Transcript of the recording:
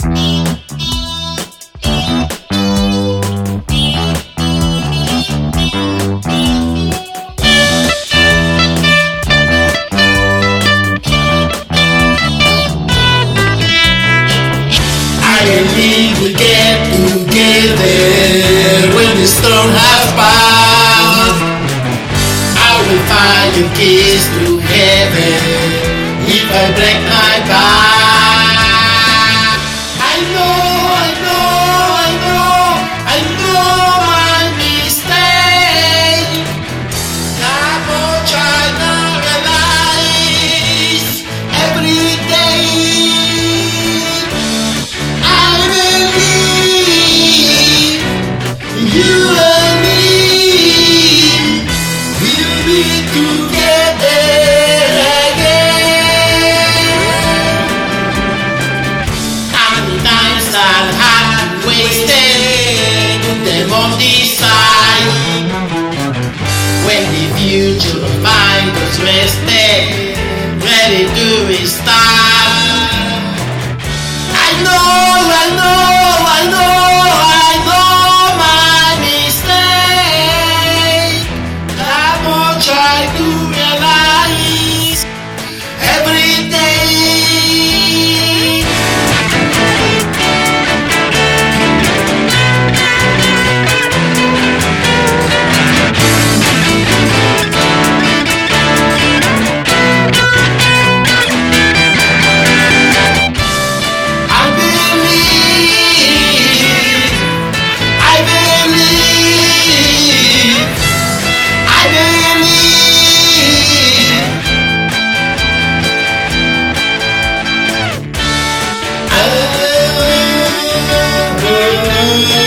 We get together when the storm has passed. I will find the keys to heaven if I break my back. I know my mistake. How much I now realize every day. You and me will be together again. How many times I have wasted them on this side, when the future of mine was rested, ready to restart. I know try to realize every day. I believe